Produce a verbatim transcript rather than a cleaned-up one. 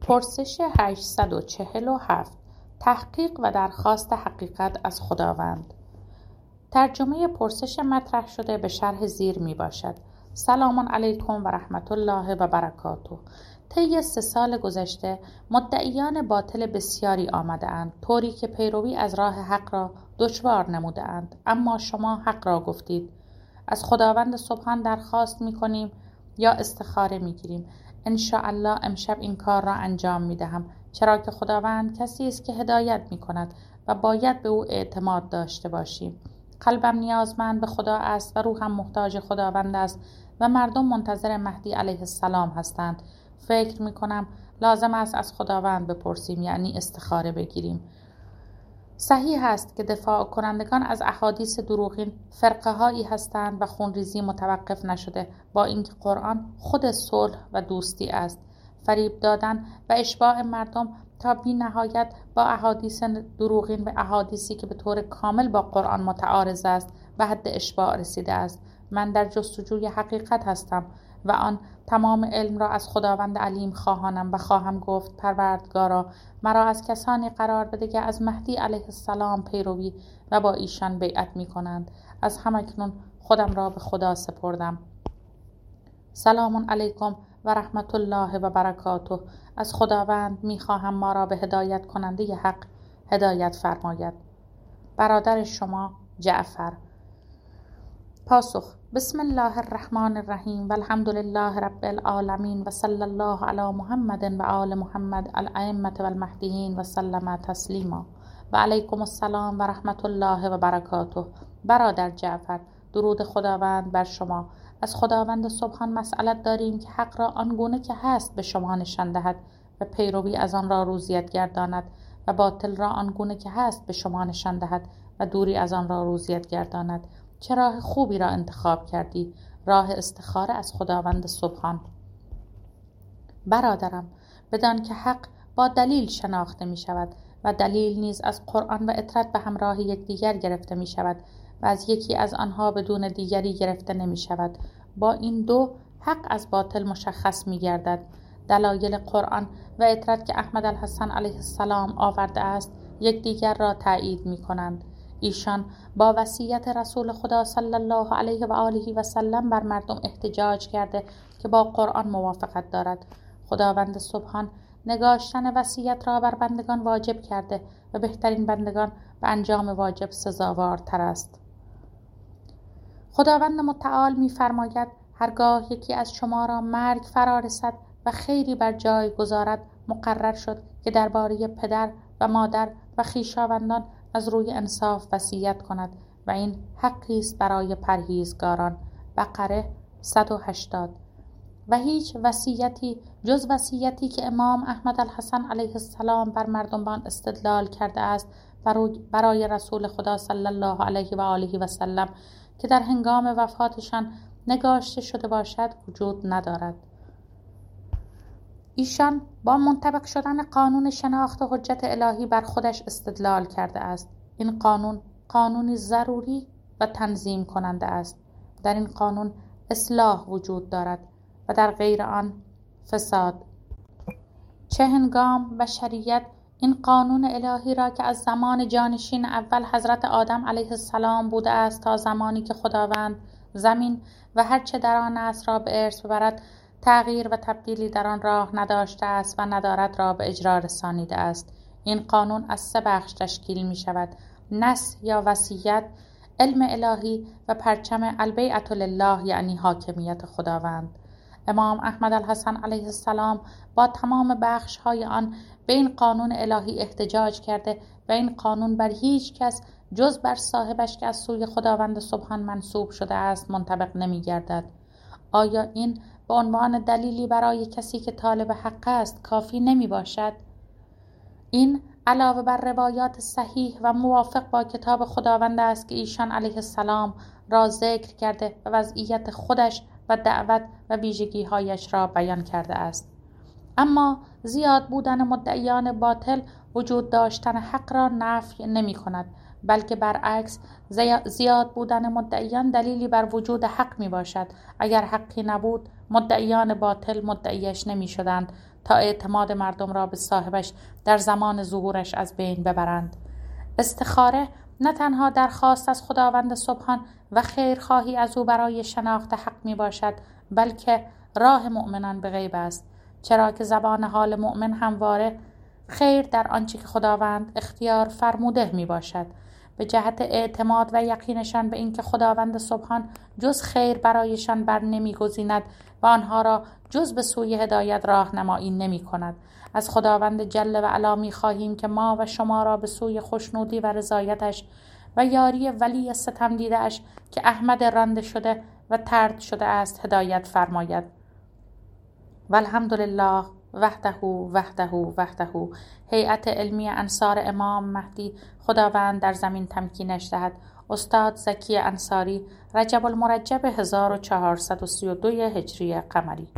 پرسش هشتصد و چهل و هفت تحقیق و درخواست حقیقت از خداوند. ترجمه پرسش مطرح شده به شرح زیر می باشد. سلام علیکم و رحمت الله و برکاته. طی سه سال گذشته مدعیان باطل بسیاری آمده اند، طوری که پیروی از راه حق را دشوار نموده اند، اما شما حق را گفتید. از خداوند سبحان درخواست می کنیم یا استخاره می گیریم. انشاءالله امشب این کار را انجام می دهم، چرا که خداوند کسی است که هدایت می کند و باید به او اعتماد داشته باشیم. قلبم نیازمند به خدا است و روحم محتاج خداوند است و مردم منتظر مهدی علیه السلام هستند. فکر می کنم لازم است از خداوند بپرسیم، یعنی استخاره بگیریم. صحیح است که دفاع کنندگان از احادیث دروغین فرقه هایی هستند و خونریزی متوقف نشده، با اینکه قرآن خود صلح و دوستی است. فریب دادن و اشباع مردم تا بی نهایت با احادیث دروغین و احادیثی که به طور کامل با قرآن متعارض است به حد اشباع رسیده است. من در جستجوی حقیقت هستم و آن تمام علم را از خداوند علیم خواهانم و خواهم گفت پروردگارا مرا از کسانی قرار بده که از مهدی علیه السلام پیروی و با ایشان بیعت می کنند. از همکنون خودم را به خدا سپردم. سلام علیکم و رحمت الله و برکاته. از خداوند می خواهم ما را به هدایت کننده حق هدایت فرماید. برادر شما جعفر. پاسخ: بسم الله الرحمن الرحیم و الحمد لله رب العالمین و صلی الله علی محمد و آل محمد الائمة و المهدیین و سلم تسلیما. و علیکم السلام و رحمت الله و برکاته. برادر جعفر، درود خداوند بر شما. از خداوند سبحان مسئلت داریم که حق را آنگونه که هست به شما نشان دهد و پیروی از آن را روزیت گرداند و باطل را آنگونه که هست به شما نشان دهد و دوری از آن را روزیت گرداند. چه راه خوبی را انتخاب کردی، راه استخاره از خداوند سبحان. برادرم، بدان که حق با دلیل شناخته می شود و دلیل نیز از قرآن و اطرت به همراه یکدیگر گرفته می شود و از یکی از آنها بدون دیگری گرفته نمی شود. با این دو حق از باطل مشخص می گردد. دلایل قرآن و اطرت که احمد الحسن علیه السلام آورده است یکدیگر را تایید می کنند. ایشان با وصیت رسول خدا صلی الله علیه و آله و سلم بر مردم احتجاج کرده که با قرآن موافقت دارد. خداوند سبحان نگاشتن وصیت را بر بندگان واجب کرده و بهترین بندگان به انجام واجب سزاوارتر است. خداوند متعال می فرماید هرگاه یکی از شما را مرگ فرا رسد و خیری بر جای گذارد، مقرر شد که درباره پدر و مادر و خویشاوندان از روی انصاف وصیت کند و این حقی است برای پرهیزگاران. بقره صد و هشتاد. و هیچ وصیتی جز وصیتی که امام احمد الحسن علیه السلام بر مردمان استدلال کرده است برای رسول خدا صلی الله علیه و آله و سلم که در هنگام وفاتشان نگاشته شده باشد وجود ندارد. ایشان با منطبق شدن قانون شناخت و حجت الهی بر خودش استدلال کرده است. این قانون قانونی ضروری و تنظیم کننده است. در این قانون اصلاح وجود دارد و در غیر آن فساد. چه هنگام و شریعت این قانون الهی را که از زمان جانشین اول حضرت آدم علیه السلام بوده است تا زمانی که خداوند زمین و هر چه در آن است را به ارث ببرد تغییر و تبدیلی در آن راه نداشته است و ندارد را به اجرا رسانیده است. این قانون از سه بخش تشکیل می شود: نص یا وصیت، علم الهی و پرچم البیعة لله یعنی حاکمیت خداوند. امام احمد الحسن علیه السلام با تمام بخش های آن به این قانون الهی احتجاج کرده و این قانون بر هیچ کس جز بر صاحبش که از سوی خداوند سبحان منسوب شده است منطبق نمی گردد. آیا این به عنوان دلیلی برای کسی که طالب حق است کافی نمی باشد؟ این علاوه بر روایات صحیح و موافق با کتاب خداوند است که ایشان علیه السلام را ذکر کرده و وضعیت خودش و دعوت و ویژگی هایش را بیان کرده است. اما زیاد بودن مدعیان باطل وجود داشتن حق را نفی نمی کند، بلکه برعکس زیاد بودن مدعیان دلیلی بر وجود حق می باشد. اگر حقی نبود مدعیان باطل مدعیش نمی شدند تا اعتماد مردم را به صاحبش در زمان ظهورش از بین ببرند. استخاره نه تنها درخواست از خداوند سبحان و خیرخواهی از او برای شناخت حق می باشد، بلکه راه مؤمنان به غیب است، چرا که زبان حال مؤمن همواره خیر در آنچه که خداوند اختیار فرموده می باشد. به جهت اعتماد و یقینشان به اینکه خداوند سبحان جز خیر برایشان بر نمی گزیند و آنها را جز به سوی هدایت راهنمایی نمی کند. از خداوند جل و علا می خواهیم که ما و شما را به سوی خوشنودی و رضایتش و یاری ولی ستم دیده‌اش که احمد رانده شده و طرد شده است هدایت فرماید. والحمدلله وحده وحده وحده. هیئت علمی انصار امام مهدی خداوند در زمین تمکینش دهد. استاد زکی انصاری، رجب المرجب هزار و چهارصد و سی و دو هجری قمری.